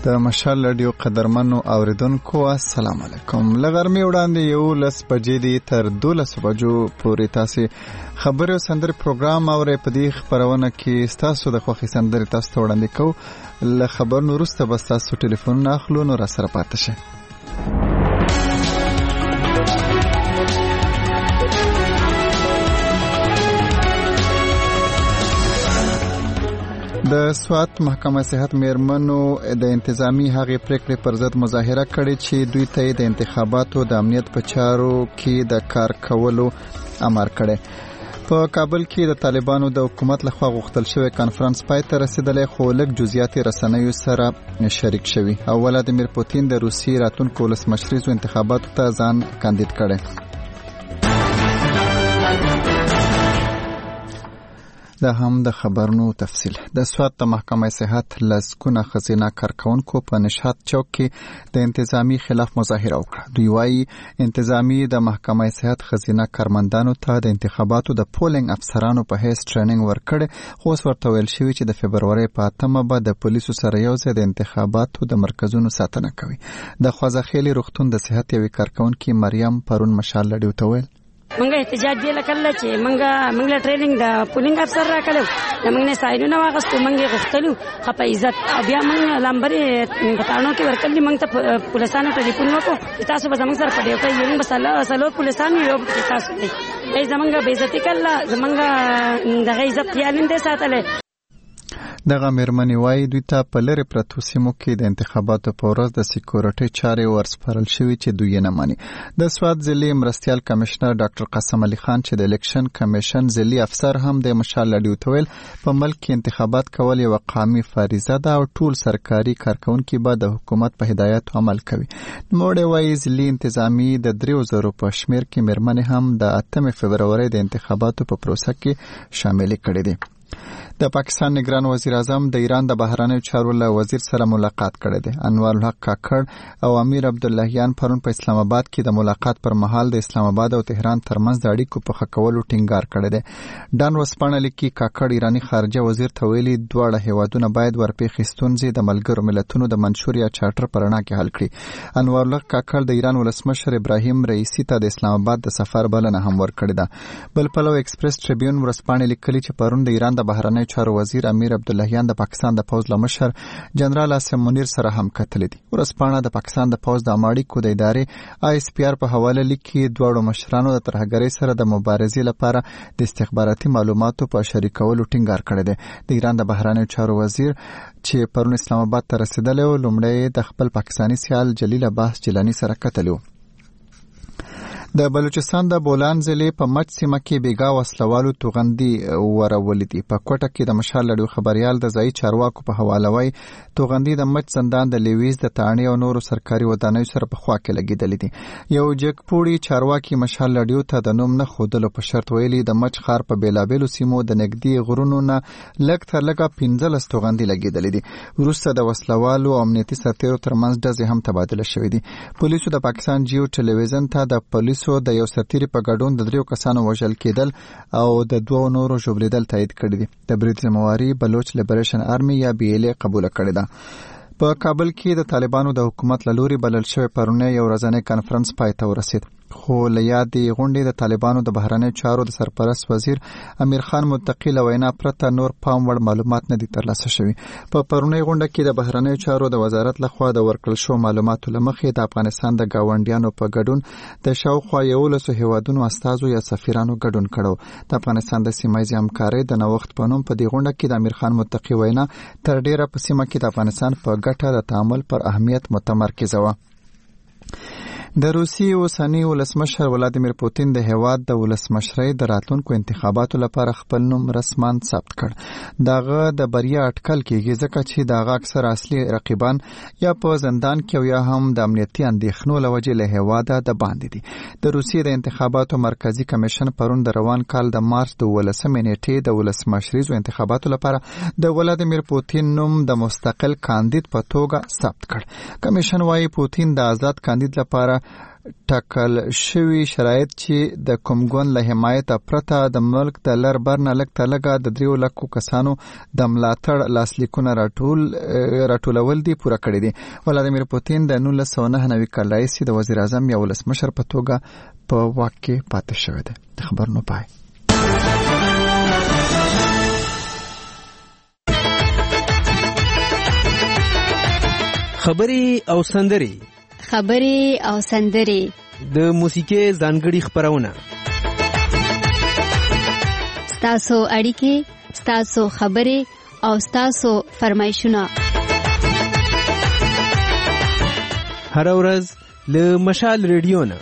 د مشال رادیو قدرمنو اوریدونکو السلام علیکم. لغرمې وړاندې 11 بجې دي تر 12 بجو پورې تاسو خبري او سندري پروګرام اورئ. په دې خبرونه کې تاسو د خوښي سندري تاسو ته وړاندې کوو. له خبرونو وروسته به تاسو ټلیفون اخلو، نو را سره پاتې شئ. د سوات محکمه صحت میرمنو د انتظامی هغې پریکړې پر ضد مظاهره کړې چې دوی ته د انتخاباتو د امنیت په چارو کې د کار کولو امر کړي. په کابل کې د طالبانو د حکومت لخوا غوښتل شوی کانفرنس پای ته رسیدلی، خو لږ جزئیات رسنیو سره شریک شوي. ولادیمیر پوتین د روسیې راتلونکو ولسمشریزو انتخاباتو ته ځان کاندید کړي. دا هم د خبرونو تفصیل. د سوات د محکمه صحت لسکونه خزینه کارکونکو په نشاط چوک کې د انتظامی خلاف مظاهره وکړه. دوی وايي انتظامی د محکمه صحت خزینه کارمندانو ته د انتخاباتو د پولینګ افسرانو په هیڅ ټریننګ ورکړي، خو ورته ویل شوی چې د فبروري په 8مه به د پولیسو سره یو ځای د انتخاباتو د مرکزونو ساتنه کوي. د خوځخېلي روغتون د صحت یوې کارکونکي مریم پرون مشال لډیو ته ویل منګه احتجاج دی لکه چې منګه ټریننګ د پولینګ افسر راکړو، موږ نه سایډونه واغستو، موږ غوښتلو خپه عزت بیا موږ لامبرې پټانو کې ورکړل. موږ ته پولیسانو ټلیفون وکړو تاسو به زموږ سره پډیو کوي، موږ بس سلو پولیسانو یو تاسو دی زمونږ به عزت کړل، زمونږ د عزت خیال نه ساتل. دغه میرمنې وايي دوی ته په لری پرتو سیمو کې د انتخاباتو په ورځ د سکیورټي چارې ورسپارل شوې چې دوی نه مانی. د سوات ضلعي مرستیال کمشنر ډاکټر قاسم علي خان چې د الیکشن کمیشن ضلعي افسر هم د مشال لډیو ته ویل په ملک کې انتخابات کول یو قومي فریضه ده او ټول سرکاري کارکونکي به د حکومت په هدایت عمل کوي. نوموړی وايي ضلعي انتظامی د 3000 په شمیر کې میرمنې هم د 8 فبروري د انتخاباتو په پروسه کې شامل کړي دي. د پاکستان نگران وزیر اعظم د ایران د بهرنیو چارو له وزیر سره ملاقات کړی دی. انوار الحق کاکړ او امیر عبداللهیان پرون په اسلام آباد کې د ملاقات پر مهال د اسلام آباد او تهران ترمنځ د اړیکو په ښه کولو ټینګار کړی دی. ډان وسپانه لیکي کاکړ ایرانی خارجه وزیر ته ویلي دواړه هیوادونه باید ورپېښې ستونزې د ملګرو ملتونو د منشور یا چارټر په رڼا کې حل کړي. انوار الحق کاکړ د ایران ولسمشر ابراهیم رئیسی ته د اسلام آباد د سفر بلنه هم ورکړې ده. بل پلو ایکسپریس ټریبیون ورسپانه لیکلي چې پرون د ایران د بهرنیو چارو وزیر امیر عبداللهیان د پاکستان د پوز لمشر جنرال اسم منیر سره هم کتلې دي. ورسپانه د پاکستان د پوز د اماړیکو د ادارې ISPR په حواله لیکي دوړو مشرانو د ترهګرۍ سره د مبارزې لپاره د استخباراتي معلوماتو په شریکولو ټینګار کړی دی. د ایران د بهرنیو چارو وزیر چې پرون اسلام آباد ته رسیدلی و لومړی د خپل پاکستاني سیال جلیل عباس جیلانی سره کتلی و. د بلوچستان د بولان ضلع په مچ سیمه کې بیګا وسلوالو توغندي ورولې دي. په کوټه کې د مشال لډیو خبريال د ځای چارواکو په حواله وای توغندي د مچ زندان د لیویز د تاڼي او نورو سرکاري ودانیو سره په خوا کې لګیدلې دي. یو جګپوړي چارواکي مشال لډیو ته د نوم نه خودلو په شرط ویلي د مچ خار په بیلابېلو سیمو د نګدي غرونو نه لږ تر لږه 15 توغندي لګیدلې دي. وروسته د وسلوالو او امنیتي سرتیرو ترمنځ ډزې هم تبادله شوې دي. پولیسو د پاکستان جیو ټلویزیون ته د پولیسو د یو سرتیری په ګډون د 3 کسانو وژل کېدل او د 2 نورو ژوبلیدل تایید کړی دي. د برید ذمہواری بلوچ لیبریشن آرمي یا BLA قبول کړی ده. په کابل کې د طالبانو د حکومت لوري بلل شوی پرونه یو ورځنی کانفرنس پای ته ورسید. خو له یادې غونډې د طالبانو د بهرنیو چارو د سرپرست وزیر امیر خان متقی له وینا پرته نور پام وړ معلومات نه دي ترلاسه شوي. په پرونی غونډه کې د بهرنیو چارو د وزارت لخوا د ورکړل شو معلوماتو له مخې د افغانستان د گاونډیانو په ګډون د شاوخوا 11 هیوادونو استازو یا سفیرانو ګډون کړو. د افغانستان د سیمایي همکارۍ د نوښت په نوم په دې غونډه کې د امیر خان متقی وینا تر ډیره په سیمه کې د افغانستان په ګټه د تعامل پر اهمیت متمرکزه و. د روسیې اوسنی ولسمشر ولادیمیر پوتین د هیواد د ولسمشرۍ د راتلونکو انتخاباتو لپاره خپل نوم رسما ثبت کړ. دغه د بریا اټکل کېږي ځکه چې دغه اکثر اصلي رقیبان یا په زندان کې او یا هم د امنیتي اندېښنو له وجې له هیواده د باندې دي. د روسیې د انتخاباتو مرکزی کمیشن پرون د روان کال د مارچ د 12 نیټې د ولسمشریزو انتخاباتو لپاره د ولادیمیر پوتین نوم د مستقل کاندید په توګه ثبت کړ. کمیشن وايي پوتین د آزاد کاندید لپاره ټاکل شوي شرایط چې د کوم ګوند له حمایت پرته د ملک د لر بر نه لږ تر لږه د 3 لکو کسانو د ملاتړ لاسلیکونه راټولول دي پوره کړي دي. ولادیمیر پوتین د 1999 کال راهیسې د وزیر اعظم یا ولسمشر په توګه په واک کې پاتې شوی دی. د خبرونو پای. خبري او سندري د موسیقي ځانګړي خبرونه، ستاسو اړیکې، ستاسو خبرې او ستاسو فرمایشونه هر ورځ له مشال ریډیو نه.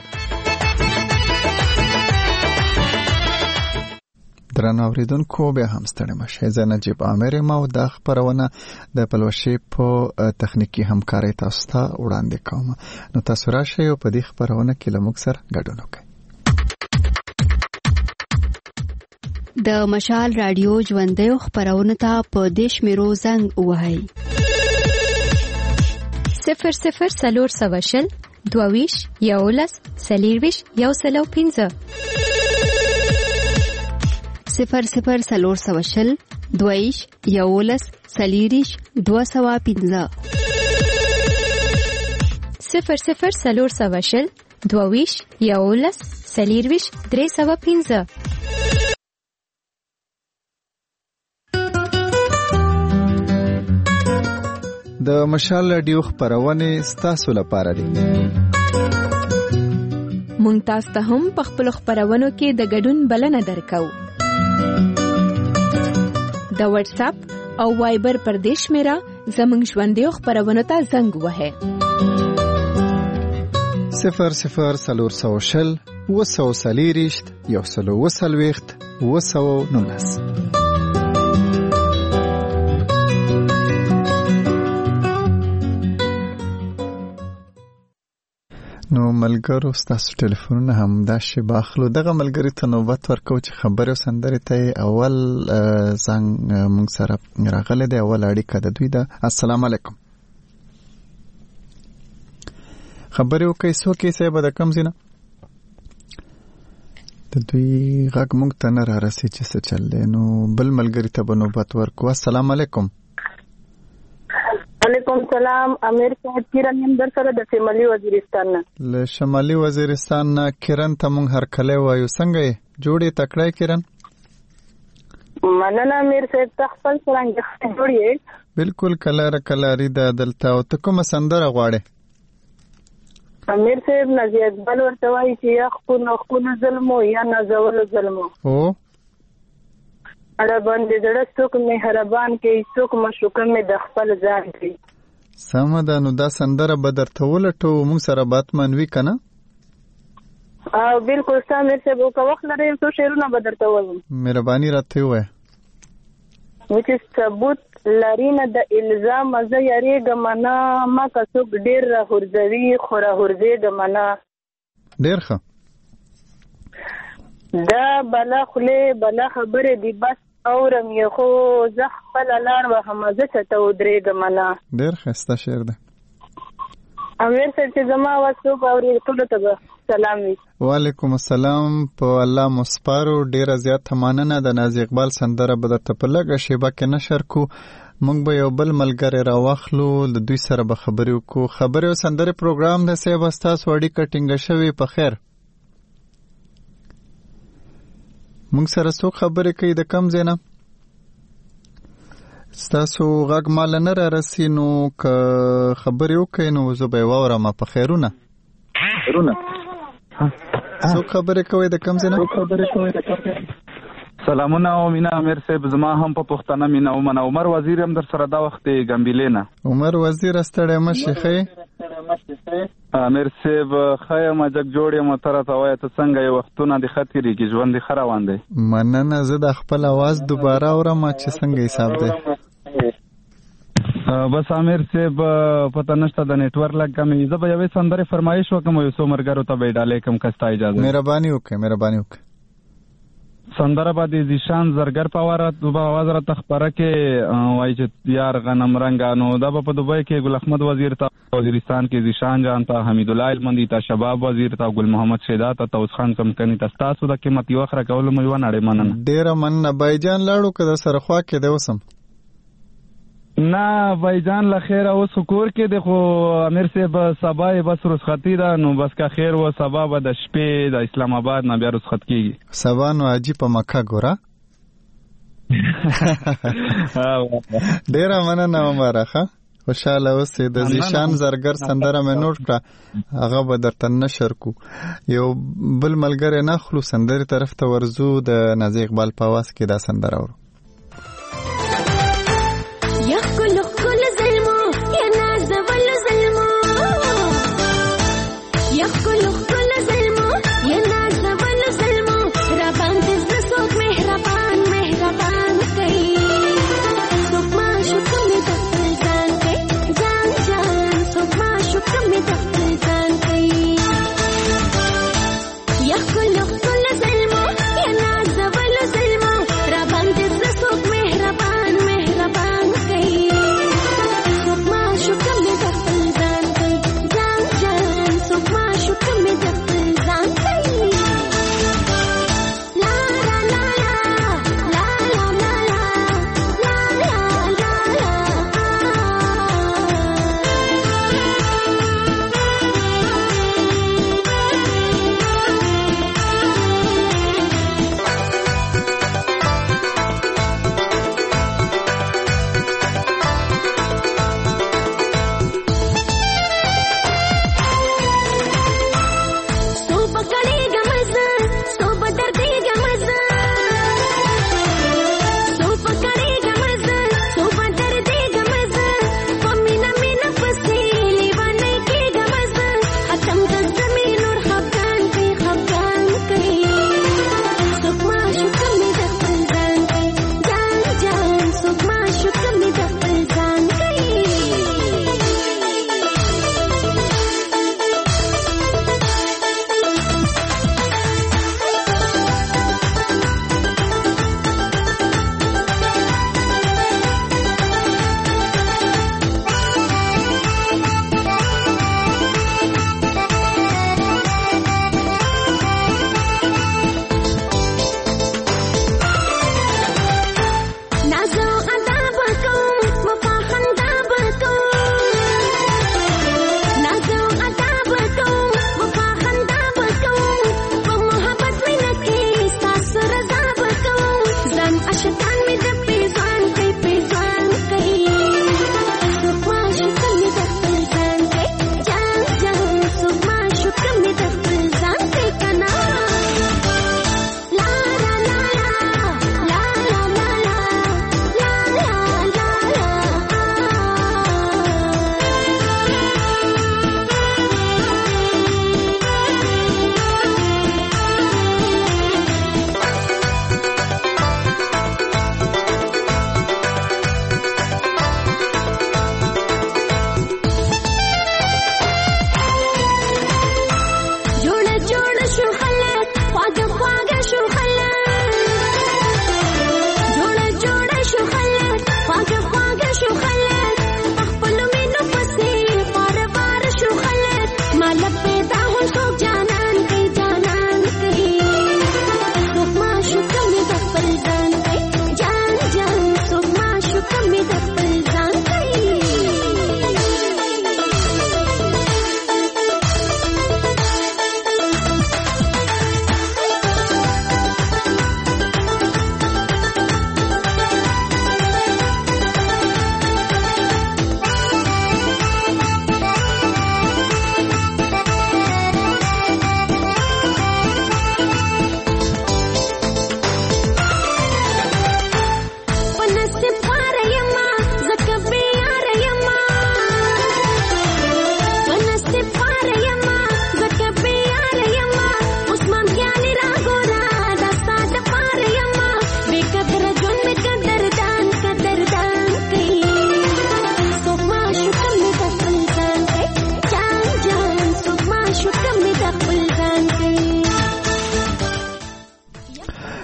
درنو اوریدونکو بیا هم ستړي مشه. زه نجیب عامر یم او دا خبرونه د پلوشي په تخنیکی همکارۍ تاسو ته وړاندې کوم. نو تاسو راشئ او په دې خبرونه کې له موږ سره ګډون وکړئ. د مشال رادیو ژوندۍ خبرونه ته په دیش میرو زنګ وهاي 00 22 11 40 105 00 420 22 11 40 205 00 420 22 11 40 305. د مشال رادیو خبرونه ستاسو لپاره دي. مونږ تاسو ته هم په خپل خبرونو کې د ګډون بلنه درکو. د واتس اپ او وایبر پر دیش میرا زمنګ ژوندۍ خبرونه ته زنګ وهه 00 420 120 نو ملګرو ستاسو ټلیفونونه هم دا شی باخلو. دغه ملګری ته نوبت ورکو چې خبرې او سندرې ته اول زنګ موږ سره راغلی دی. اول اړیکه د دوی ده. السلام علیکم. خبرې وکړئ څوک یې صاحب د کوم ځای نه؟ د دوی غږ موږ ته نه رارسي چې څه چل دی. نو بل ملګری ته به نوبت ورکو. السلام علیکم. علیکم سلام. امیر صاحب کیرن یم در سره د شمالي وزیرستان نه. له شمالي وزیرستان نه کیرن ته مونږ هر کله وایو. څنګه یې جوړې تکړه کیرن؟ مننه امیر صاحب ته خپل څنګه جوړې؟ بالکل کله کلاری د دلته. او ته کومه سندره غواړې؟ امیر صاحب نجی اقبال ورته وایي چې یا خپل ظلمو یا نازول ظلمو. او اړه باندې زړه څوک مهربان کوي څوک مشوکه مې د خپل ځان کوي. سمه ده. نو دا سندره به درته ولټو موږ سره بات منوي که نه؟ بالکل ستا امیر صاحب که وخت لرئ څو شعرونه به درته ووایم. مهرباني راته ووایه. چې ثبوت لري نه د الزام زه یریږم نه ما که څوک ډېر راهورځوي خو راهورځېږم نه. ډېر ښه. دا بلا خولې بلا خبرې دي بس اورم یې خو زه خپله لار وهم زه چته ودرېږم نه. ډېر ښایسته شعر دی. امیر صاحب چې زما اواز څوک اوري ټولو ته به سلام وي. وعلیکم السلام. په الله مسپارو. ډېره زیاته مننه. د نازي اقبال سندره به درته په لږه شیبه کې نشر کو. موږ به یو بل ملګری راواخلو د دوی سره به خبرې وکړو. خبرې او سندرې پروګرام د صاحب ستاسو اړیکه ټینګه شوې په خیر. موږ سره څوک خبرې کوي د کم ځای نه؟ ستاسو غږ مال نه رارسي. نو که خبرې وکړئ نو زه به یې واورم. په خیرونه څوک خبرې کوي د کم ځای نه؟ سلامونه او مینا امیر صاحب. زما هم په پښتنه مینا ومنه. عمر وزیر هم در سره دا وخت ګمبیلې نه. عمر وزیر ستړی مشي خې؟ امیر صاحب خیم جګ جوړ یم ته راته وایه ته څنګه یې وختونه دې ښه تېرېږي ژوند دې ښه روان دی؟ مننه. زه د خپل اواز دوباره اورم چې څنګه حساب دی. بس امیر صاحب پته نشته د نیټورک لږ کمې. زه به یوې سندرې فرمایش وکړم او یو څو ملګرو ته به یې ډالۍ کړم که ستا اجازه. مهرباني وکړئ. سندره باندې زیشان زرګر په आवाज را تخبره کې وایي چې یار غنم رنگانو دا په دوبۍ کې ګل احمد وزیر ته وزیرستان کې زیشان جان ته حمید الله المندی ته شباب وزیر ته ګل محمد شیدا ته توس خان کمکنی ته تاسو د قیمتي وخره کول مې ونړې مننه ډیر مننه بایجان لاړو که د سره خوا کې دی اوسم نه بایجان له خیره اوس کور کې دی خو امیر صاحب سبا یې بس رخصتي ده نو بس که خیر و سبا به د شپې د اسلام آباد نه بیا رخصت کېږي سبا نو حاجي په مکه ګوره ډیره مننه مبارکه خوشاله اوسې د زیشان زرګر سندره مې نوٹ کړه هغه به درته نشر کو یو بل ملګری نه خلو سندرې طرف ته ورځو د نازي اقبال په آواز کې دا سندره ورو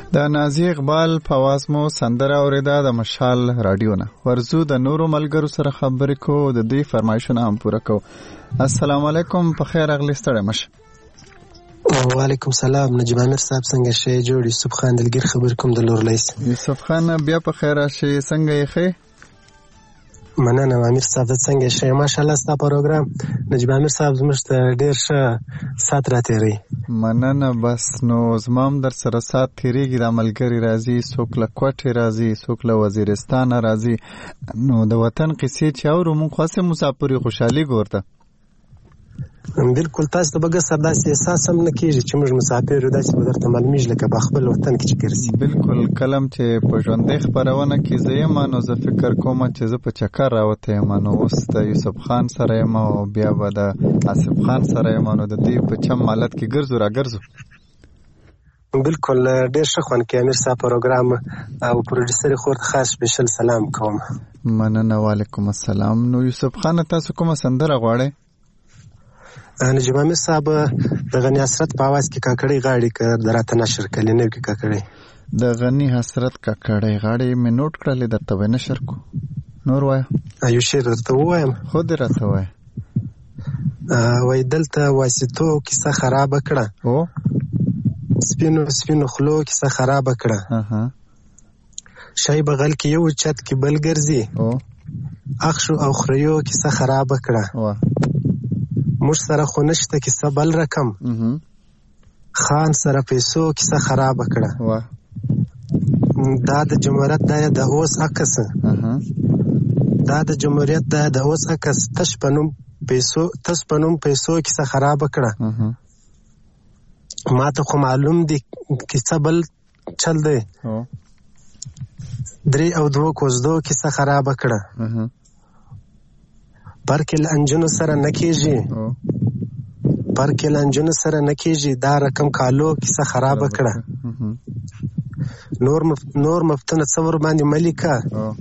د نازي اقبال په आवाज مو سندره اوریدا د مشال رادیو نه. ورزو د نورو ملګرو سره خبرې کو د دې فرمایشونه هم پوره کو. السلام علیکم، په خیر اغلی ستړی مشه. وعلیکم سلام، نجیب امیر صاحب څنګه شې؟ جوړ یوسف خان دلګیر خبر کوم د لور لیس. یوسف خان بیا په خیر راشي، څنګه یې ښه؟ مننه امیر صاحب، څنګه شې؟ ماشاءالله ستا پروګرام نجیب امیر صاحب زموږ ته ډیر ښه سات راتېری. مننه. بس نو زمام در سره سات تیریږي، د ملګری راځي، څوک له کوټې راځي، څوک له وزیرستان راځي. نو د وطن قصې چې اورو موږ خاصه مسافري خوشحالي ګورته. بالکل، تاسو ته بګه سرداسي احساس هم نه کیږي چې موږ مسافر یو، داسې به درته معلومیږي لکه په خپل وطن کې چې ګرځي. بالکل، کلم چې په ژوندۍ خپرونه کې زه یم نو زه فکر کوم چې زه په چکر راوته یم. نو اوس د یوسف خان سره یم او بیا به د آصف خان سره یم، نو د دې په چم حالت کې ګرځو را ګرځو. بالکل، ډیر ښه خوند کې امیر صاحب پروګرام او پروډوسر خور خاص سپیشل سلام کوم. مننه. وعلیکم السلام. نو یوسف خان تاسو کومه سندره غواړئ؟ نجیب امیر صاحب د غنی حسرت په आवाज کې کاکړی غاړي که دراته نشر کلی نو کې کاکړی د غنی حسرت کاکړی غاړي مې نوٹ کړلې، درته به نشر کو. نور وای یو شعر درته وایم، خو دې راته وای. وای دلته واسطو کیسه خراب کړه، او سپینو سپینو خلو کیسه خراب کړه، شای بغل کې یو چت کې بل ګرځي، او اخشو او خریو کیسه خراب کړه، موږ سره خو نشته کیسه بل رقم، خان سره پیسو کیسه خراب کړه، دا د جمهوریت د اوس عکس، دا د جمهوریت د اوس عکس، تش پنوم پیسو کیسه خراب کړه، ما ته خو معلوم دی کیسه بل چل دی، درې او دوه کوزدو کیسه خراب کړه، پرکل انجنو سره نکیږي، پرکل انجنو سره نکیږي، دا رقم کالو کیسه خراب کړه، نور مفتونه څور باندې ملیکا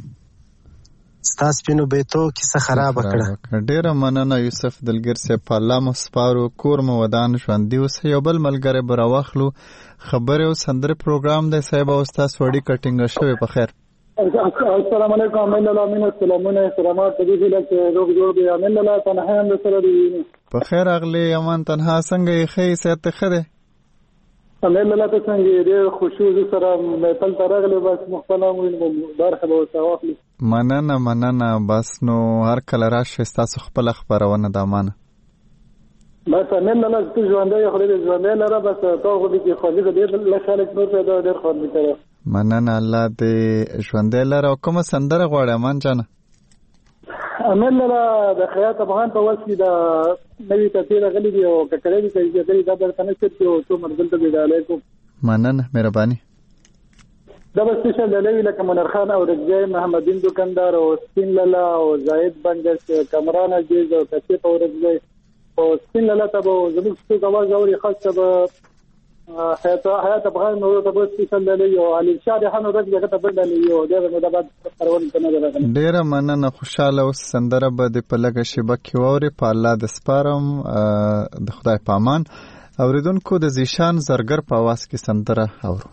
ستاس پینو بیتو کیسه خراب کړه. ډیره مننه یوسف دلګر صاحب، په الله مو سپارو، کور مو ودان ژوندي اوسئ. یو بل ملګری به راواخلو. خبرې او سندرې پروګرام دی صاحب، او ستاسو اړیکه ټینګه شوې. په خیر. السلام علیکم. امین الله امین السلامونه سلامات دې دې لکه روغ جوړ دی. امین الله تنها هم سره دی. په خیر اغلی امان تنها څنګه یې ښه صحت خره؟ امین الله ته څنګه دې خوشو سره مې تل ترغله بس مختلم وینم برخه به واخلي. مننه. بس نو هر کله راشه تاسو خپل خبرونه د امانه. بس امین الله ته ژوندې خو دې ژوندې لره بس تاسو دې خو دې له خلک نور پیدا ډېر خو دې کړو. مننه. الله دې ژوندې لره. کومه سندره غواړې امان جان؟ امین الله د خیاط افغان په واسطه د نوې تفسیر غلي دی او کړي دي چې دې د برتنه چې تو مرګل ته دی علیکم. مننه، مهرباني. دا بس څه دلوي لکه منر خان او رجای محمدین دکاندار او سپین لالا او زاید بنگش کمران عزیز او کثیف او رجای او سپین لالا ته زموږ څه غواړي غوړي خاصه به حیات افغان نو ته بس څه دلوي او علي شاه خان او رجای ته بدلې یو دا نو د بعد پرون ته نه راغلی. ډیره مننه. خوشاله اوس. سندره به د پلګه شبکې ووري. په الله د سپارم، د خدای پامان. اوریدونکو د زیشان زرګر په आवाज کې سندره اورو.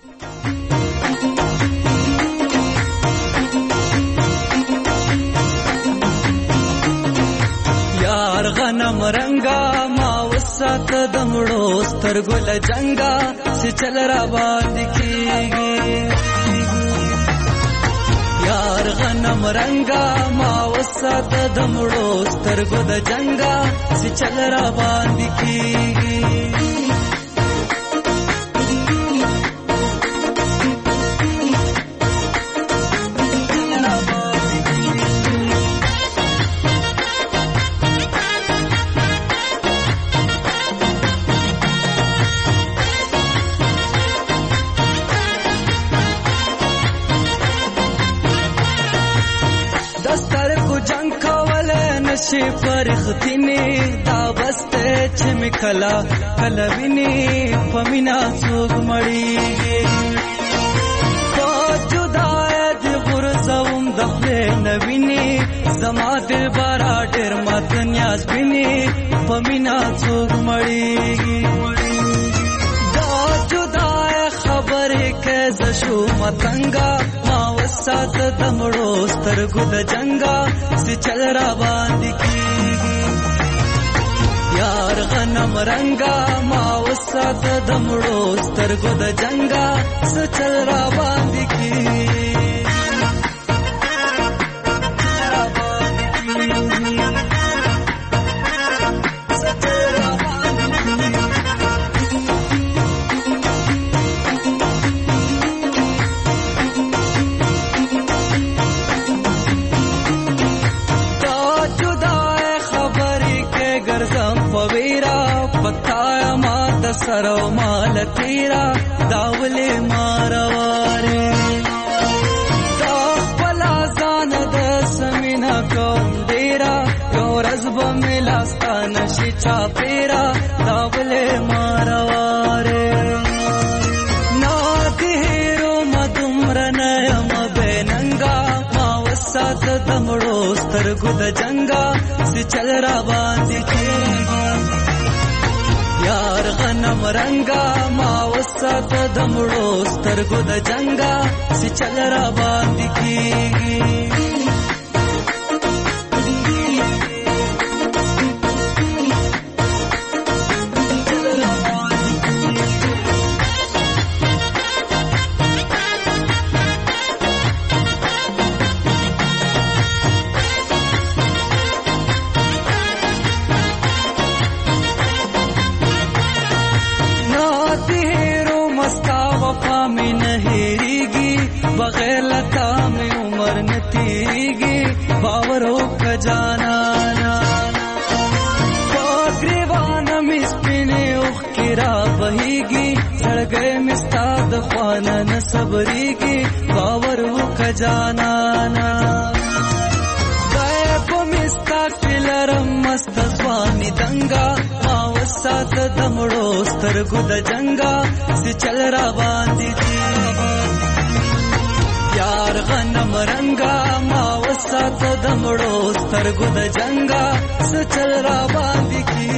یار غنم رنگا ما وسات دمړو سترګل جنگا چې چل را باندې کیږي، یار غنم رنگا ما وسات دمړو سترګو د جنگا چې چل را باندې کیږي، شي فرختنی دا بسته چې مکلا کلوینی پمینا څوک مړیږي، په جدای د غرزوم د خپل نوینی زما دل بارا ډېر مات نیاز بینی پمینا څوک مړیږي، دا جدای خبرې شو متنګا ما وسات دمړو سترګو د جنگا سي چل را باندې کیږي یار غنم رنگا ما وسات دمړو سترګو د جنگا سي چل را باندې کیږي سرو مال تیرا داولے ماروارے دا خپلا زان د سمینا کوم ډیرا یو رزب ملاستان شي چا پیرا داولے ماروارے نا تیرو مدمر نیم بیننگا ما وسات دمړو سترګو د جنگا سی چل را باندې کیږي یار غنم رنگا ما وسات دمړو سترګو د جنگا سی چل را باندې کیږي بغیر لتا میں عمر نتیگی باورو کجانانا پاگریوانا مسپینے اخ کرا بہیگی سڑگئے مستاد خوانا نصبریگی باورو کجانانا غیب مستاق پلرم مستخوانی دنگا ماوسات دمڑو سترگو د جنگا سی چل را باندی دیگی یار غنم رنگا ما وسات دمړو سترګو د جنگا سچل را باندې کی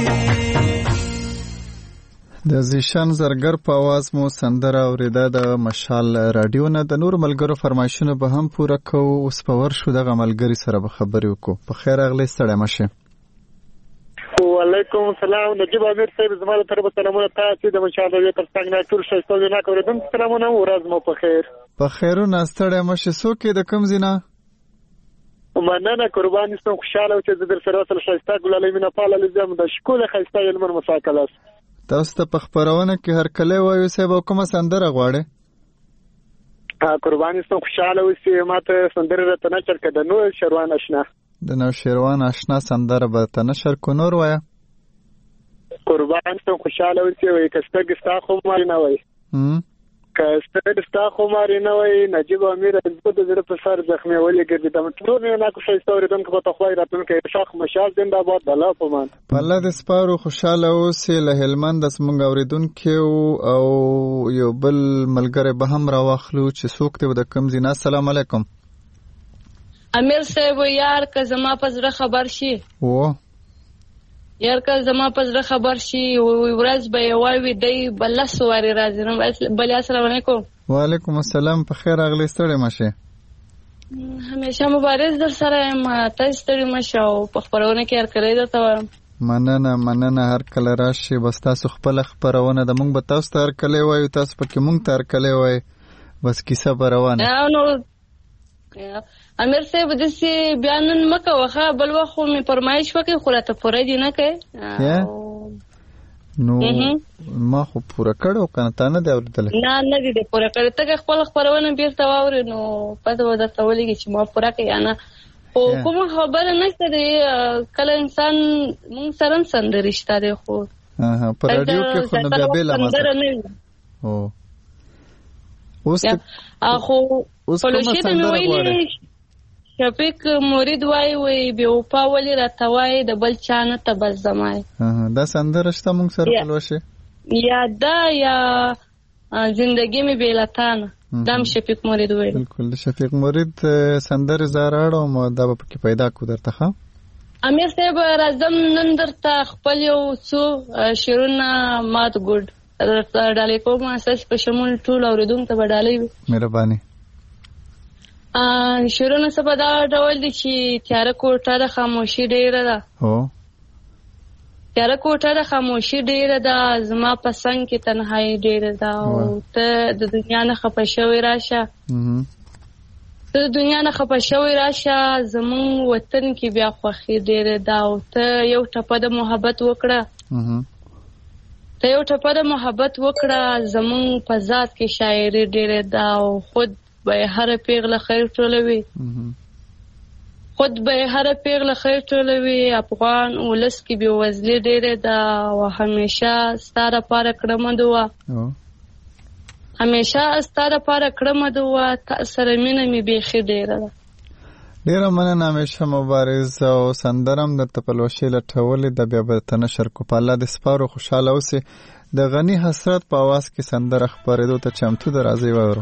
د زیشان زرګر په आवाज مو سندره اوریدا د مشال رادیو نه د نور ملګرو فرمایشونه به هم پوره کوو اوس په ور شو د ملګری سره به خبرې وکړو په خیر اغلی ستړی مشه وعلیکم السلام نجیب امیر صاحب زموږ طرف سلامونه تاسو د مشال رادیو تر څنګ نه ټول شایسته نه کوردم سلامونه ورځ مو په خیر په خیرونه ستړی مشه څوک د کوم ځای نه مننه قرباني ستم خوشاله او چې در سره سره شایسته ګلالې مینه پاله لزم د شکول خایسته علم مساکلات تاسو ته په خبرونه کې هر کله وایو صاحب کومه سندره غواړي قرباني ستم خوشاله اوسې ماته سندره راته نه چرکه د نو شروان آشنا د نو شروان آشنا سندره به ته نشر کو نور وایا قرباني ستم خوشاله اوسې وای کسته ګستا خو مال نه وای کسته ګستا خو مال نه وای نجیب امیر د زړه په سر زخمي ولې ګرځي د ټول نه کو شایسته اوریدم کو ته خوای راتون کې شاخ مشال زنده‌باد الله پمان الله د سپارو خوشاله اوسې له هلمند د سمنګ اوریدونکو او یو بل ملګری به هم راوخلو چې څوک ته د کم زینا السلام علیکم امیر صاحب یار که زما په زړه خبر شي یار که زما په زړه خبر شي ورځ به یووي دی بل سواري راځي بل السلام علیکم وعلیکم السلام په خیر اغلی ستړی مشه همیشه مبارز در سره ما تاسو ستړي مشه او په خبرونه کې هر کله درته وایم مننه هر کله راشي بس تاسو خپل خبرونه د مونږ به تاسو ته هر کله وایو تاسو پکې مونږ ته هر کله وای بس کیسه روانه نو امیر صاحب دسی بیانن مکه وخه بل وخت می فرمایش وکي خو راته پوره دي نه کوي نو ما خو پوره کړو کنه تا نه دی اوریدل نه دي پوره کړی ته خپل خبرونه بیرته واوري نو پته ودا تولېږي چې ما پوره کوي نه خو کوم خبره نشته دی کله انسان مونږ سره سندرشته دی خو په رادیو کې خو نه بیل ما او اوس پولوشي ته مې ویلي شفیق مرید وای بیوپا ولی راتوای د بل چانه ته بل زمای دا سندره شته مونږ سره پلوشه یا دا یا زندگی می بیلتان دم شفیق مرید وای بالکل شفیق مرید سندره زاراړو مو دا په کې پیدا کو درته ښه امیر صاحب راځم نن درته خپل یو څو شیرونه مات ګډ ډالۍ کوم اساس په شمول ټول اوریدونکو ته ډالۍ وي. مهرباني. شروع څه په دا ډول دي چې تیاره کوټه د خاموشي ډیره ده. تیاره کوټه د خاموشي ډیره ده، زما په څنګ کې تنهایی ډیره ده، او ته د دنیا نه خفه شوی راشه. ته د دنیا نه خفه شوی راشه، زمون وطن کې بیا خوښي ډیره ده، او ته یو ټپه د محبت وکړه. ته یو ټپه د محبت وکړه، زمون په ذات کې شاعري ډیره ده، او خود به هر پیغله خیر ټولوي. خود به هر پیغله خیر ټولوي. افغان ولس کې بې وزلي ډیره ده، او همیشه ستا دپاره کړمه دعا. همیشه ستا دپاره کړمه دعا، تا سره مینه مې بیخي ډیره ده. ډیره مننه. همیشه مبارز او سندرم درته په لوشي لټولې د بیا به ته نشر کو. په الله دې سپارو، خوشحاله اوسې. د غني حسرت په اواز کې سندره خپرېدو ته چمتو ده، راځئ واورو.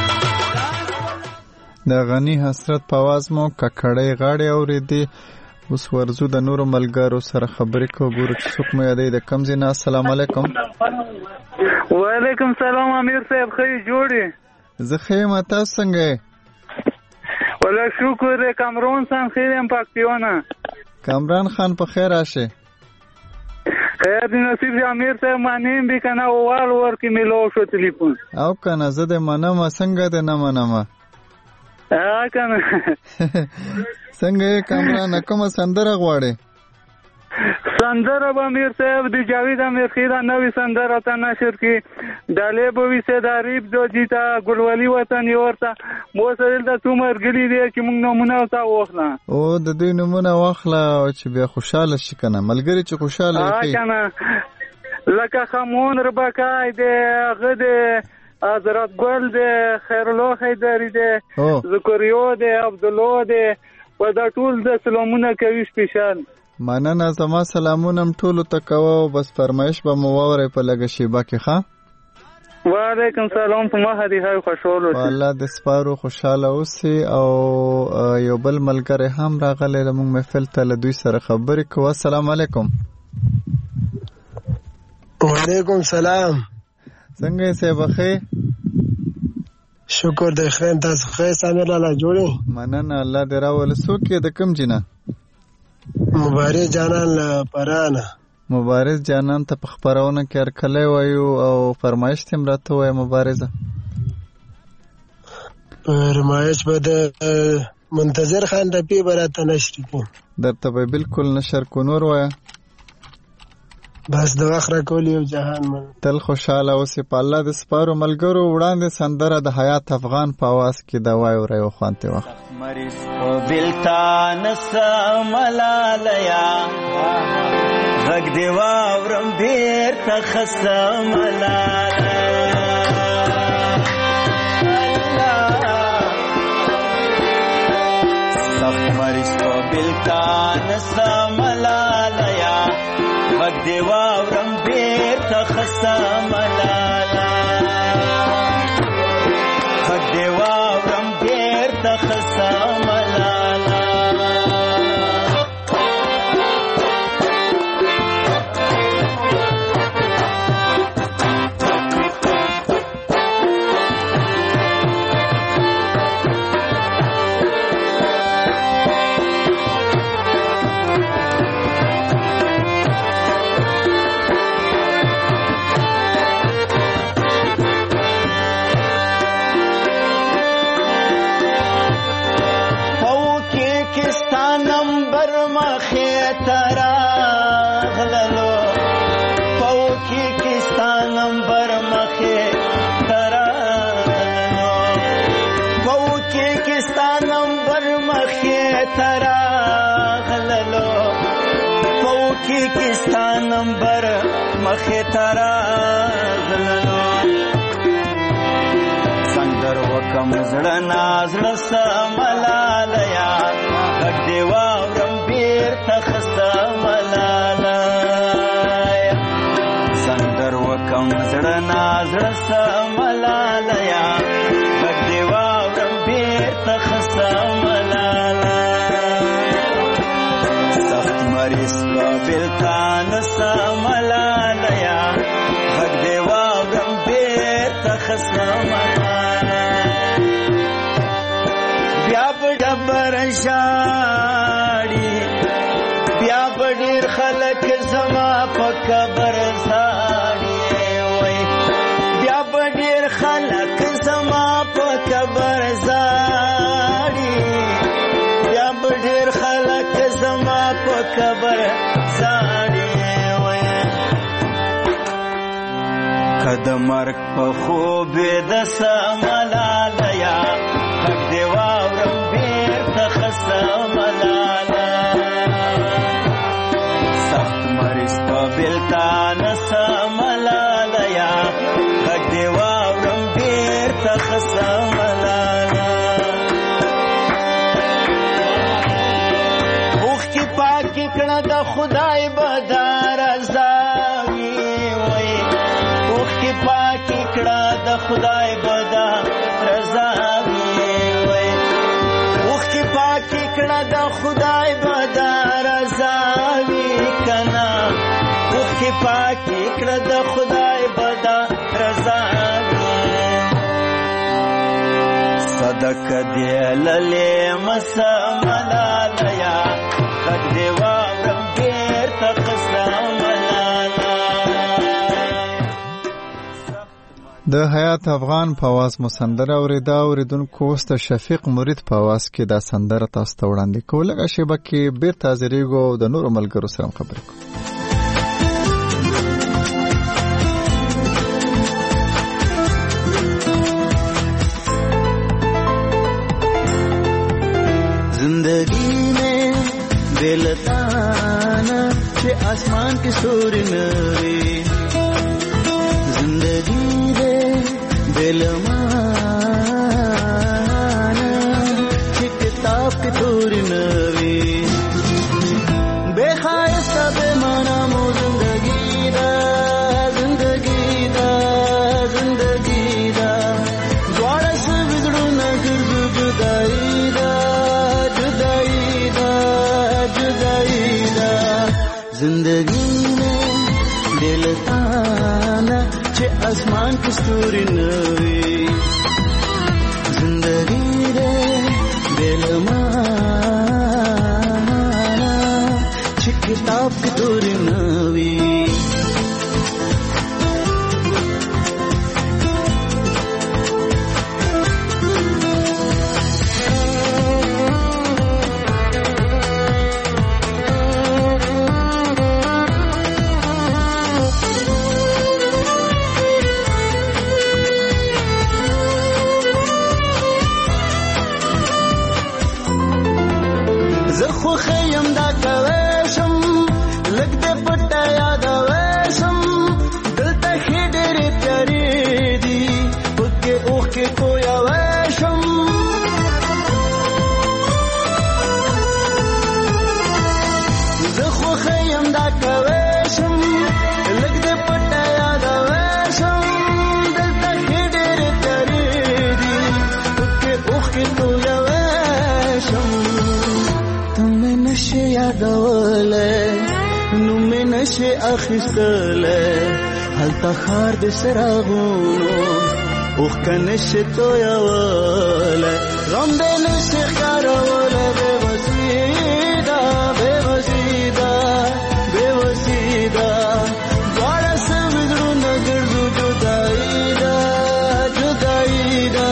د غني حسرت په आवाज مو ککړې غاړې اورېدې. اوس ورزو د نورو ملګرو سره خبرې کوو، ګورو چې څوک مو یادوي. د کوم ځای نه؟ السلام علیکم. وعلیکم سلام امیر صاحب، ښه جوړې؟ زه ښه یم، تاسو څنګه یې؟ والله شکر دی. کامران خان خیر یم پاکتیونه. کامران خان په خیر راشه. خیر دی نصیب دی امیر صاحب، مانیم بی کنه اوال ورکی ملو شو تلیفون. او کنه زه د منم څنګه د نه منم. کنه څنګه یې کامران؟ کومه سندره غواړې؟ سندره به امیر صاحب د جاوید امیر خیره نوې سندره ته نشر کی ډالې به وي سداریب دو جیتا ګلوالي وطن یورته مو سره د څومره ګلی دی چې موږ نمونه تا واخلا. او د دې نمونه واخلا چې بیا خوشاله شي کنه ملګری چې خوشاله شي. کنه لکه خمون ربکای دی غد حضرت ګل دی خیر الله حیدری دی ذکریو دی عبد الله دی و دا ټول د سلامونه کوي سپیشال. مننه، زما سلامونه ټولو ته کوه. بس فرمایش به مو واورئ په لږه شیبه کې. ښه، وعلیکم سلام. په ما هدي هاي خوشاله اوسئ. الله د سپارو خوشاله اوسئ. او یو بل ملګری هم راغلی زموږ محفل ته، له دوی سره خبرې کوو. السلام علیکم. وعلیکم سلام. څنګه یې صاحب؟ ښه شکر دی. خیر تاسو ښه؟ سامر لاله جوړې؟ مننه، الله دې راوله. څوک یې؟ د کوم جنه؟ مبارز جانان له پرانه. مبارز جانان ته په خبرونه کې هرکلی وایو او فرمایش تیم راته وایه. مبارزه فرمایش به د منتظر خان رفیع به راته نشر کړي. درته به بالکل نشر کو. نور وایه. بس د وخت راکول یو جهان من. تل خوشاله اوسې. په الله د سپارو ملګرو وړاندې سندره د حیات افغان په آواز کې د وایو ریو خوانته وخت مریض په بلتان سملالیا غږ دی واورم بیرته خسملاله سخت مریض په بلتان سملالیا غږ دی واورم بیرته خسملاله غږ دی واورم بیرته خسملاله نمبر مخه ترا غلنو سندر وکم زړه نازړه سملالیا غږ دی واورم بیرته خسملاله سندر وکم زړه نازړه سملالیا غږ دی واورم بیرته خسملاله سخت مریض بلتان سملالیا غږ دی واورم بیرته خسملاله بیا به ډبر ژاړي بیا به ډېر خلک زما په قبر ژاړي وای بیا به ډېر خلک زما په قبر ژاړي بیا به ډېر خلک زما په قبر ژاړي وای که د مرګ په خوب د سملالیا غږ دی واورم بیرته خسملاله سخت مریض په بلتان سملالیا غږ دی واورم بیرته خسملاله اوښکې پاکې کړه د خدای به دا رضا وي وای اوښکې پاکې کړه د خدای به دا رضا وي وای اوښکې پاکې کړه د خدای به دا پاکي کړه د خدای بدا رضا صدقه دی للې مسملا لیا غږ دی واورم بیرته قسم د حیات افغان په आवाज مو سندره اوریدا. اوریدونکو اوس د شفیق مرید په आवाज کې دا سندره تاسو ته وړاندې کوو. لږه شیبه کې بیرته حاضرېږو او د نورو ملګرو سره خبرې کوو. जिंदगी में बेलताना के आसमान के सूरज नवे जिंदगी दे बेलमाना के किताब के सूरज नवे बेखायस्ता बेमाना मो जिंदगी दा द्वारा से बिगड़ू न गिरदू जिंदगी में दिल ताना चे आसमान की सूरी नवी जिंदगी रे दिल माना चे किताब की सूरी नवी خیم دا کوشم لګ دې پټه یاد وشم دلته خېډر تیارې دي پکې اوخ کې کویا وشم زه خو خیم دا کوشم لګ دې پټه یاد وشم دلته خېډر تیارې دي پکې اوخ کې کویا وشم نشه یادوله نو مې نشه اخیستله هلته خار د سراغونو اوخ که نشه تویوله غم د نشه ښکاروله بېوسیده دواړه سوي زړونه ګرځو جدایي ده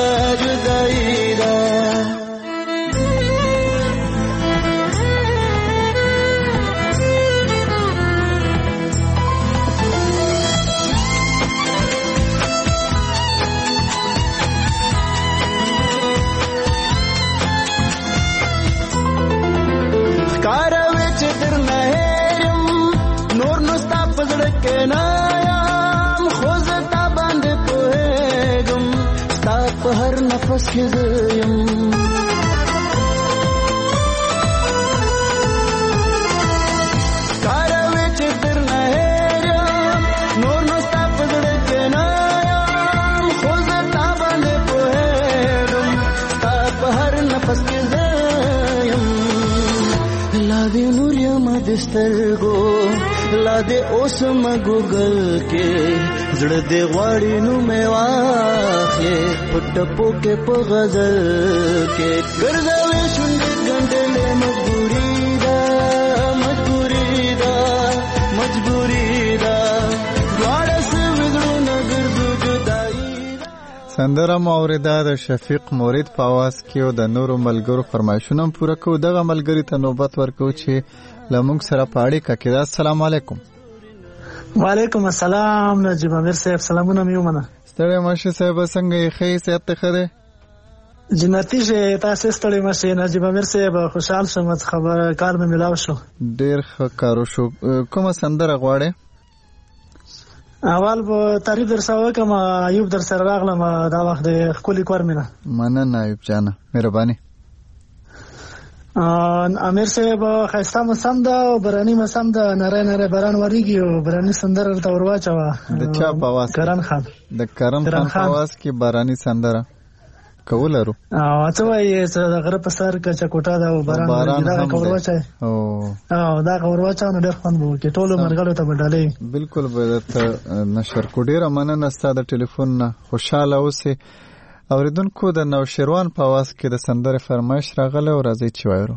هر نفس کې زیم کاروي چې تر نه هېرم نور نو ستا په زړه کې نه یم خو زه تا باندې پوهېږم ستا په هر نفس کې زیم لا دې نور یم د سترګو لا دې اوس م ګوګل کې زړه دې غواړي نو مې واخلې په ټپو کې په غزل کې ګرځوي شونډې ګنډلې مجبوري ده دواړه سوي زړونه ګرځو جدایي. سندره مو اورېده د شفیق مرید په आवाज کې او د نورو ملګرو فرمایشونه پوره کوو. دغه ملګري ته نوبت ورکوو چې له موږ سره په اړیکه کې ده. السلام علیکم. وعلیکم السلام نجیب امیر صاحب، سلامونه مې ومنه. ستړی مشه صاحب، څنګه یې؟ ښه صحت ته ښه دی؟ جنتي شه تاسو ستړی مشه نجیب امیر صاحب، خوشحال شوم خبر کار مې ملاو شو. ډیر ښه کارو شو. کومه سندره غواړې؟ اول به تعریف در سره وکم. ایوب در سره راغلم دا وخت د ښکلي کور مې نه. مننه ایوب جانه، مهرباني. امیر صاحب خیسته موسم ده او برانی موسم ده، نری باران وریږي او برانی سندره ورته ورواچوه. د چا په आवाज؟ کرن خان. د کرن خان په आवाज کې بارانی سندره. کولرو څه وایي د غره په سر کچا کوټه دا باران دا کور واچای او دا کور واچا نو ډېر خوند وو کې ټولو مرګلو ته بدلې بالکل به ته نشر کو ډېر مننه ستاسو د ټلیفون نه خوشاله اوسئ. اوریدونکو د نوشیروان په आवाज کې د سندرې فرمایش راغله او راځي چې وایو.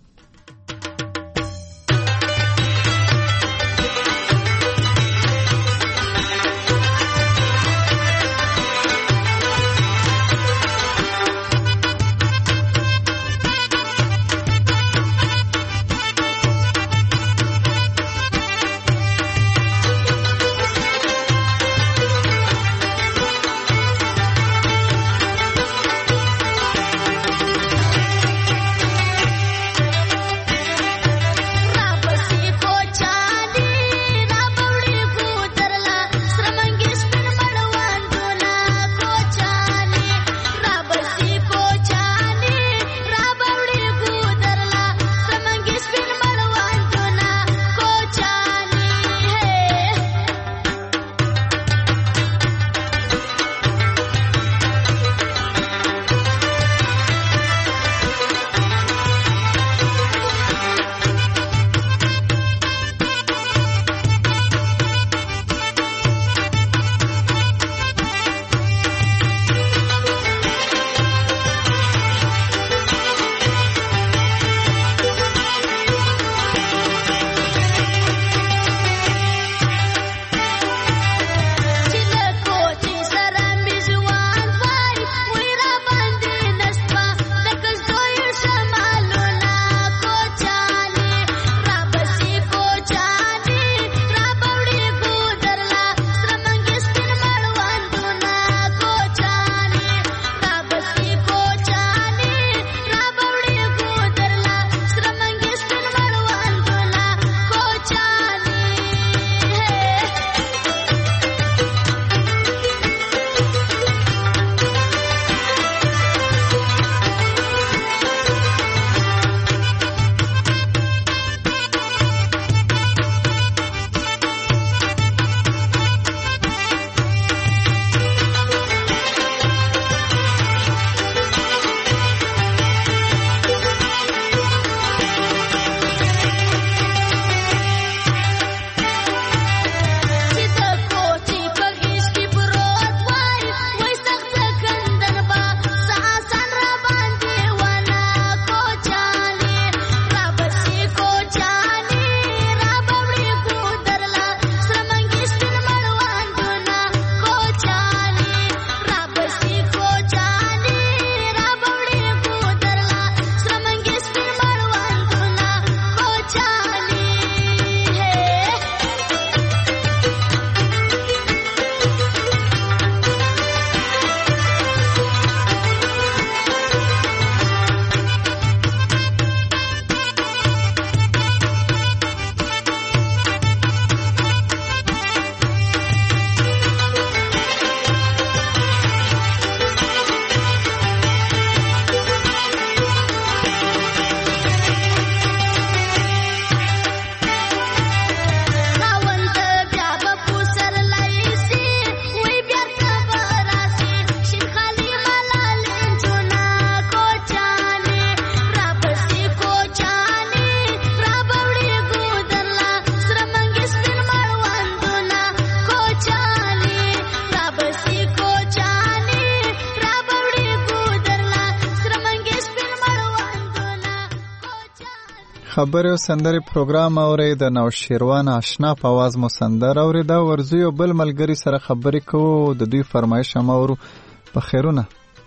خبرې او سندرې پروګرام اورئ د نوشیروان آشنا په आवाज مو سندر اورېده. ورځو یو بل ملګري سره خبرې کوو، د دوی فرمایش هم اورو. په خیرونه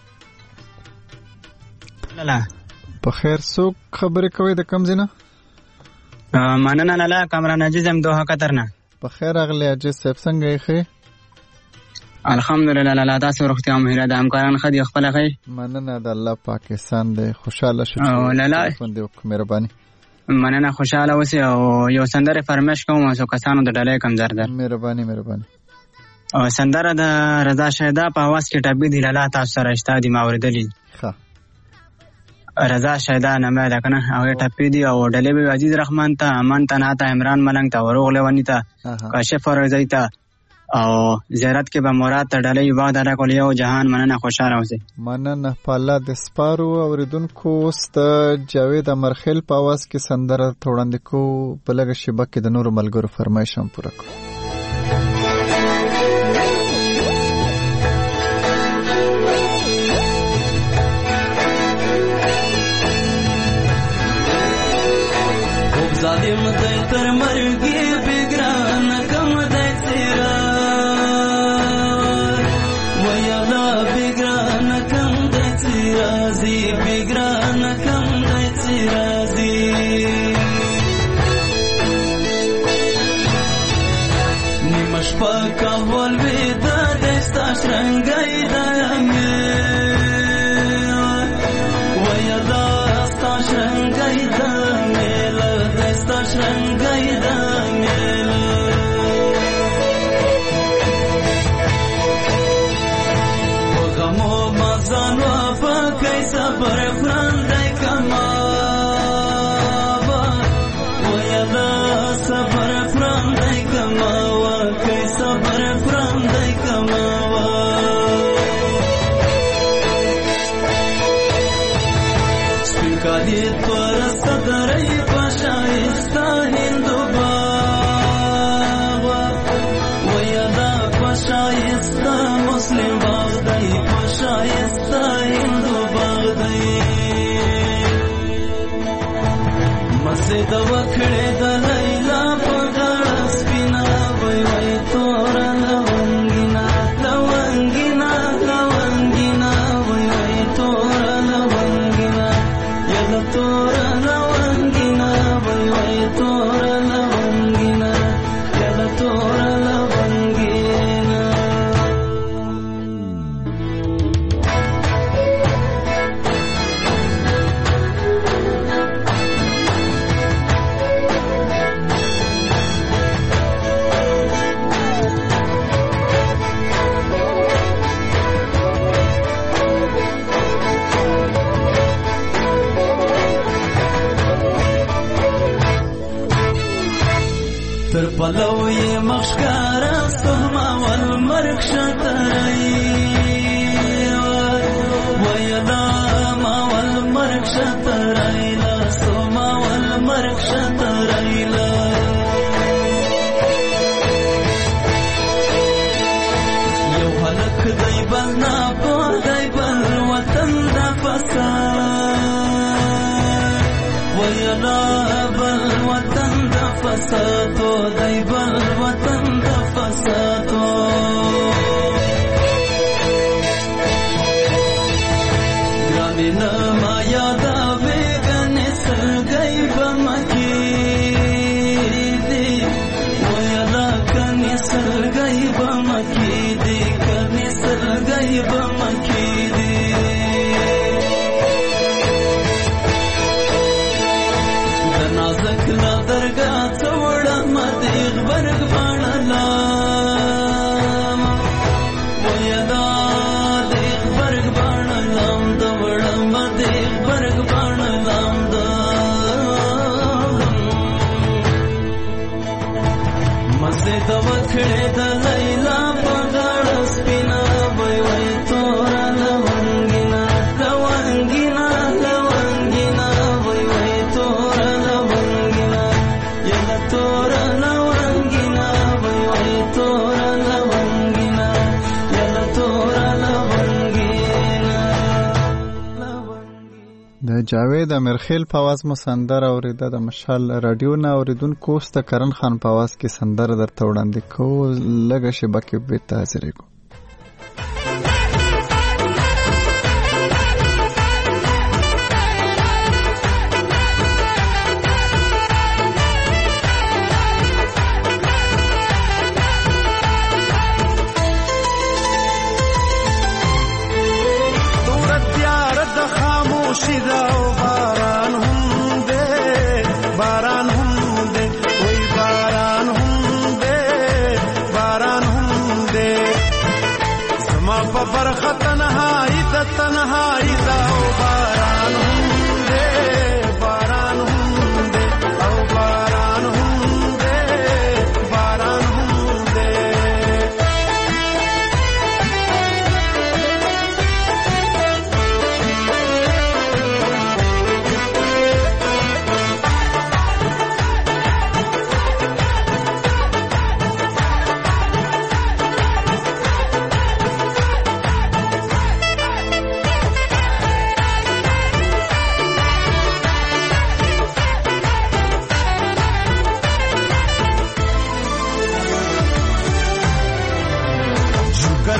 په خیر. څوک خبرې کوي د کوم ځای نه؟ مننه لاله، کامران عزیز یم دوحه قطر نه. په خیر راغلی عزیز صاحب، څنګه یې ښې؟ الحمدلله لاله، تاسو روغتیا مهیره د همکاران ښه دي؟ خپله ښې؟ مننه د الله پاک احسان دی. خوشحاله شو چې مهرباني. مننه، خوشحاله اوسئ. او یو سندرې فرمایش کوم څو کسانو د ډلې کم زر در. مهرباني مهرباني. او سندره د رضا شهدا په आवाज کې ټبي دی لاله، تاسو سره شته دي ما اوریدلې. ښه، رضا شهدا نامه ده کنه، او ټپي دی. او ډلې به عزیز رحمان ته، امان ته، عمران ملنګ ته، وروغ لونی ته، کاشف فرزای ته، او زیارت کې به مراد ته ډالۍ وخت ادا کول. یو جهان مننه، خوشاله اوسئ. مننه پالا د سپارو اوریدونکو. اوس د جاوید امرخیل په اواز کې سندره وړاندې کو. په لږه شیبه کې د نورو ملګرو فرمایش هم پوره کړو. ظالم دی تر مرګي بګران کم دی سیرا ویلا بګران کم دی سیرا زی بګران کم دی سیرا زی نیمش پاکا ول ودا دستا شرنګای دایمه ویلا ستا شرنګای دایمه شرنګای د میله په غمو مزانو په کای صبر فرندای کما ویلا صبر فرندای کما کای صبر فرندای کما سپکالی پر صدرای شایستا هندو باغ ویدا شایستا مسلم باغ دی شایستا هندو باغ دی مسجد وکړه د لیلا په غاړه سپینا وای وای تور لونګینا لونګینا لونګینا وای وای تور لونګینا یلا تور تر پلوی مخشکارا سهما والمرک شترائی ویدا ما والمرک شترائی لا سهما والمرک شترائی لا یو حلق دی بل ناپو دی بل وطن دا فساد ویدا بل وطن دا فسادو دی بل وطن دا فسادو گرامی نما یادا ویگن سرگئی بمکی دی ویلا کنی سرگئی بمکی دی کنی سرگئی بمکی دی دنازک لا درگاہ چوڑا مدیغ برگ بانلام ویدا دیغ برگ بانلام دوڑا مدیغ برگ بانلام مسجد وکھڑے دا لیلا پگاڑ سپینا وی وی تورا لونگینا لونگینا لونگینا وی وی تورا لونگینا یلا تورا لونگینا وی وی تورا لونگینا یلا تورا لونگینا. د جاوید امرخیل په आवाज مو سندره اوریده. د مشال رادیو نه اوریدونکو ست کرن خان په आवाज کې سندره درته وړاندې کو. لږه شیبه کې به حاضر کو.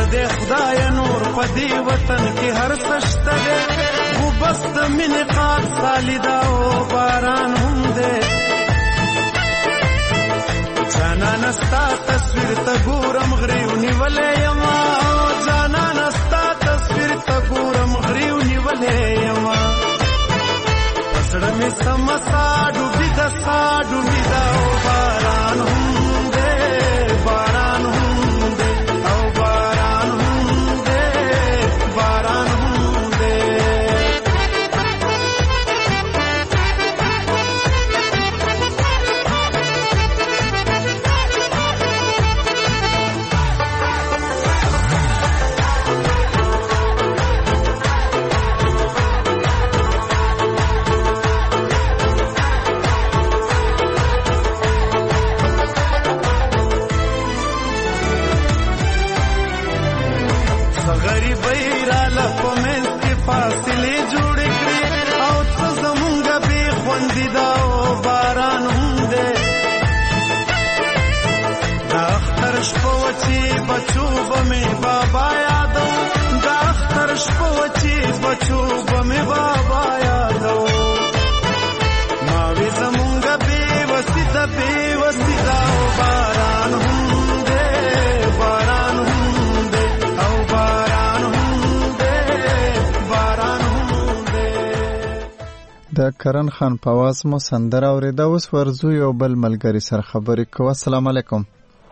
دې خدای نور په دې وطن کې هر څه شته دی خو بس د مینې قات خالدا او باران هم دی جانانه ستا تصویر ته ګورم غریو نیولې یما جانانه ستا تصویر ته ګورم غریو نیولې یما پسړه مې سمسا ډوبې د سا ډوبې دا او باران هم دی باران هم دی او باران هم دی باران هم دی بچو بمې بابا یادو دا اختر شپو چې بچو بمې بابا یادو ما وی زمونږ بې وسیده او باران هم دی باران هم دی او باران هم دی باران هم دی. د کرن خان په आवाज مو سندره اورېده. اوس ورځو یو بل ملګري سره خبرې کوو. السلام علیکم.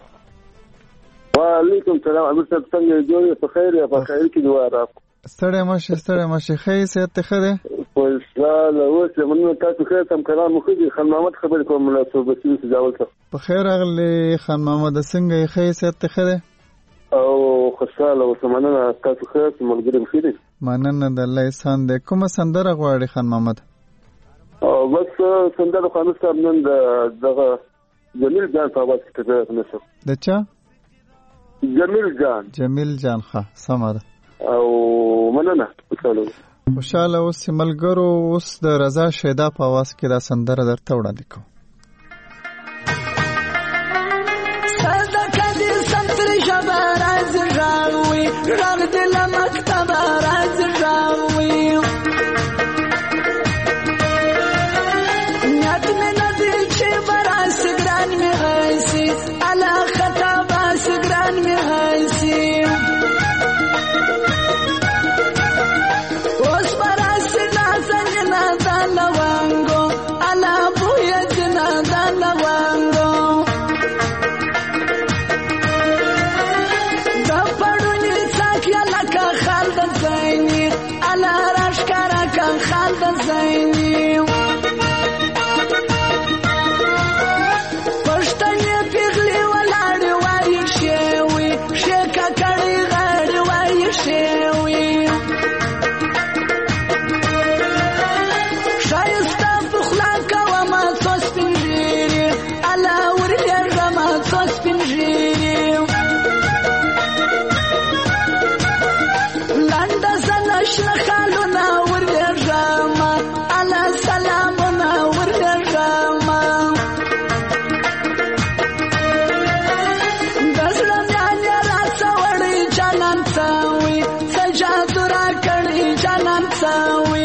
وعلیکم السلام. امیر صاحب څنګه جوړې په خیر یا په خیر کې دعا را ستړی مشه خیر صحت ته خره وسلام اوس منو تاسو خیر تم کلام خو دي خان محمد خبر کوم مناسبه بسې سجاول ته په خیر اغلی خان محمد څنګه خیر صحت ته خره او خوشاله او سمانه تاسو خیر ملګری خیر مننه د الله احسان دې کوم سندره غواړي خان محمد او بس سندره خان صاحب نن دغه جمیل جان په واسطه کې نشو دچا جمیل جان ښه سمه ده او مننه خوشاله اوس ملګرو اوس د رضا شیدا په आवाज کې دا سندره درته وړاندې کوم. صدقه دې ستر شبر از راوي رغ دل مکتب راز راوي نیت مې ندی چې براس ګران مې هيسي الا خطا باس ګران مې هيسي اوس براس نازن نه دلوانګو الا بویا جنا دلوانګو د پړونی ساکیا لکه خالد زینی الا راشکارا کان خالد زینی پښتنې پیغلی ولاړ وای شوی شکا کړي غړ وای شوی شایسته بخلا کوه ما څوس پنجيري الا ورلې ما څوس پنجيري لنډه زنشنه خالونه ورلې ما الا سلامونه ورلې ما دزړه مې راځه وړي جانان څاوي سجادو را کړي جانان څاوي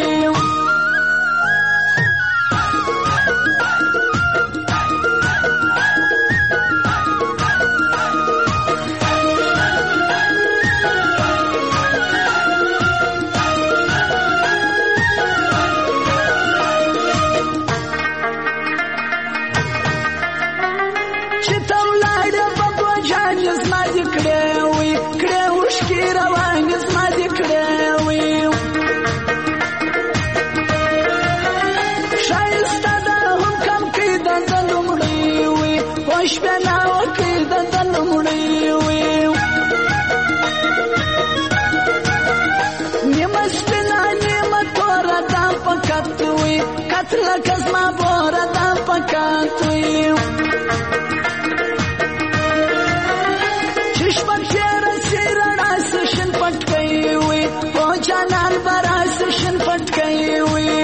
لکز ما بورا دا پکاتوی چشمک شیر سیرنا سشن پٹکیوی او جانان برا سشن پٹکیوی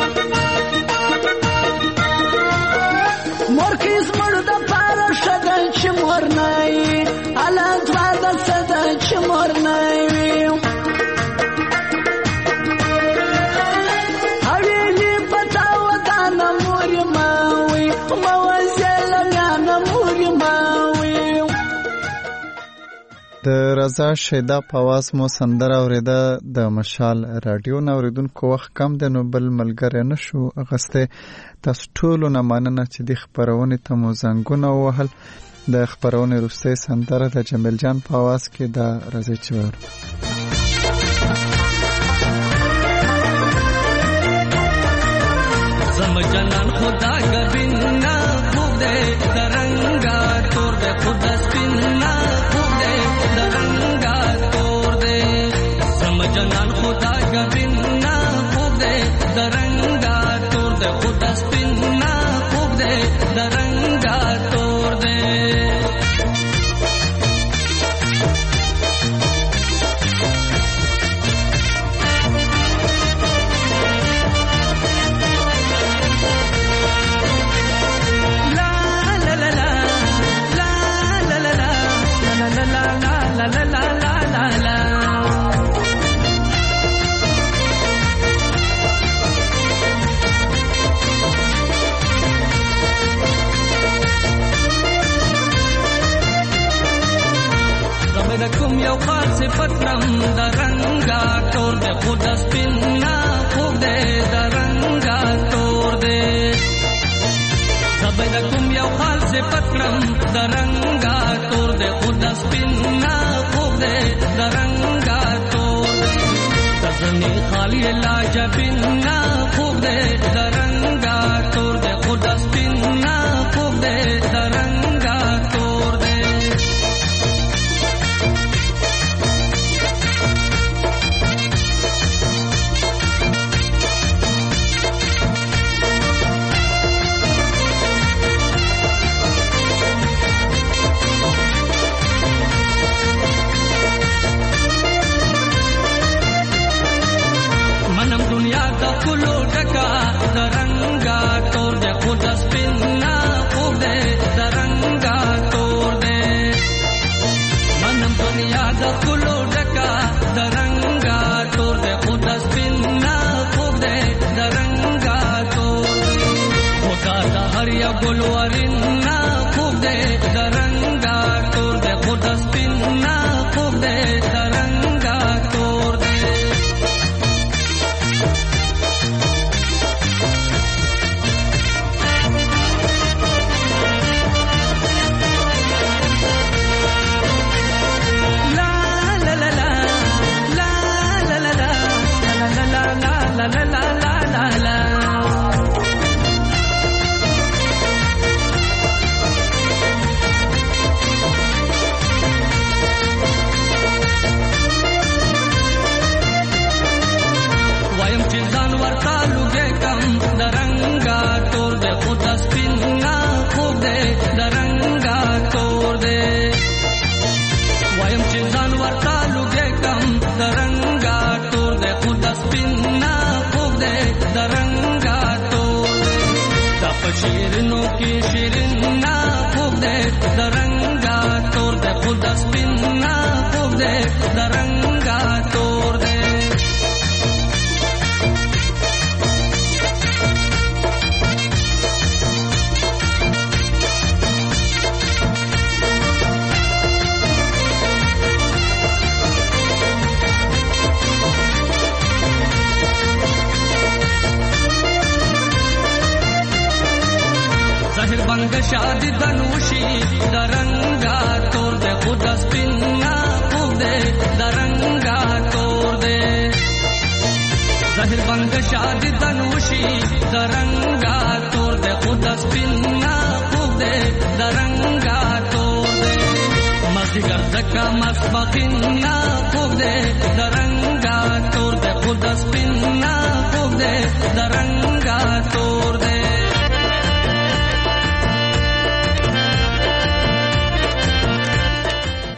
مورکیز مرد پارا شده چی مورنایی علا دواد سده چی مورنایی د رضا شیدا په आवाज مو سندره اوریده د مشال رادیو نه. اوریدونکو وخت کم دی نو بل ملګری نشو اغسته. تاسو ټولو نه مننه چې د خبرونه ته مو زنګونه ووهل. د خبرونه وروسته سندره د جمیل جان په आवाज کې د راځي چور. زم جنان خدا گبینا خوب دے درنگا تور دے خدا سپینا خوب دے درنگا تور دے. زم جنان خدا گبینا خوب دے درنگا تور دے خدا سپینا خوب دے درنگا تور دے. کوم یو خاص صفتم درنګا تور دے خدا سپینا خوب دے درنګا تور دے. زبر کوم یو خاص صفتم درنګا تور دے خدا سپینا خوب دے درنګا تور دے. تزنی خالی لاجبینا خوب دے درنګا تور دے خدا سپینا خوب دے درنګا تور دے. کلو ڈکا درنگا تور دے خدا سپینا خوب دے درنگا تور دے. منم دنیا دا کلو ڈکا درنگا تور دے خدا سپینا خوب دے درنگا تور دے. خدا دا ہر یا گلورینا خوب دے درنگا تور دے خدا سپینا خوب دے درنگا تور دے. درنگا تور دے خدا سپینا خوب دے درنگا تور دے. وایم چې ځان ورته لوګې کم درنگا تور دے خدا سپینا خوب دے درنگا تور دے. دا شیرینو کې شیرینا خوب دے درنگا تور دے خدا سپینا خوب دے درنگا تور دے. ظاهر بنگ شادی دنوشی درنگا تور دے خدا سپینا خوب دے درنگا تور دے. ظاهر بنگ شادی دنوشی درنگا تور دے خدا سپینا خوب دے درنگا تور دے. مازدیگر زکا مسبقینا خوب دے درنگا تور دے خدا سپینا خوب دے درنگا تور دے.